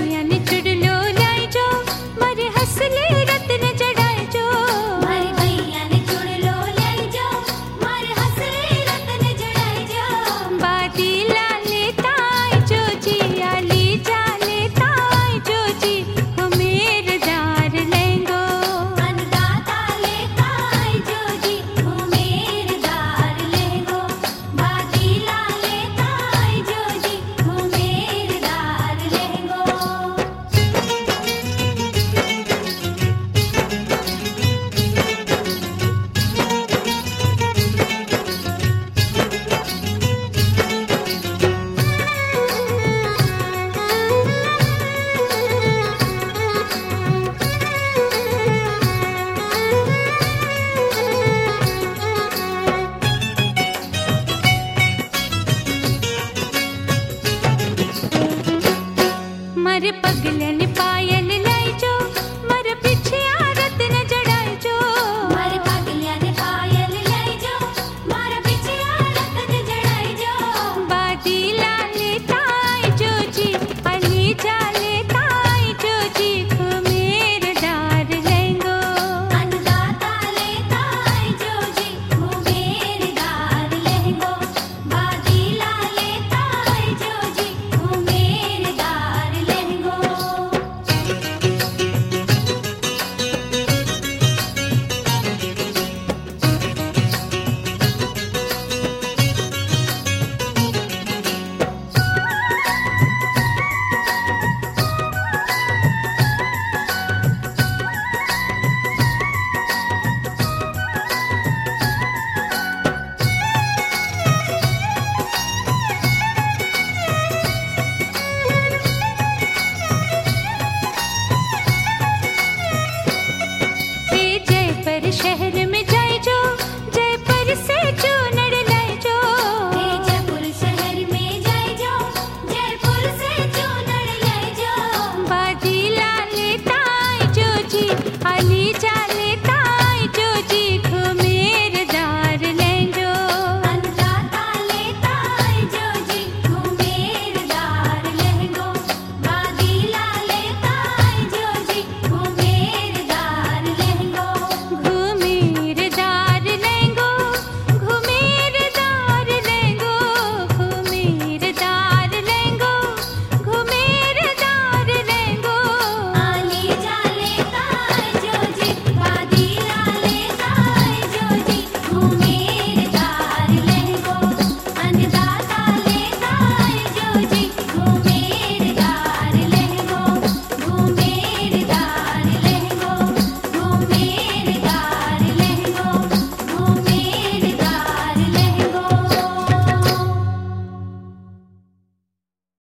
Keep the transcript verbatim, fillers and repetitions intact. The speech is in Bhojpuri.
भैया ने चुड़लो लाई जो मारे हसले रत्न चढ़ाए जो मारे भैया ने चुड़लो लाई जो मारे हसले रत्न चढ़ाए जो बादी लाले ताई जो जी आली जाले ताई जो जी हो मेरे दार लेंगो अन्नदाता लेता आई जो जी वो मेरे दार लेगो बादीला लेता आई जो जी वो मेरे दार लेगो मर पगलन पायल लाई जो मर पिठ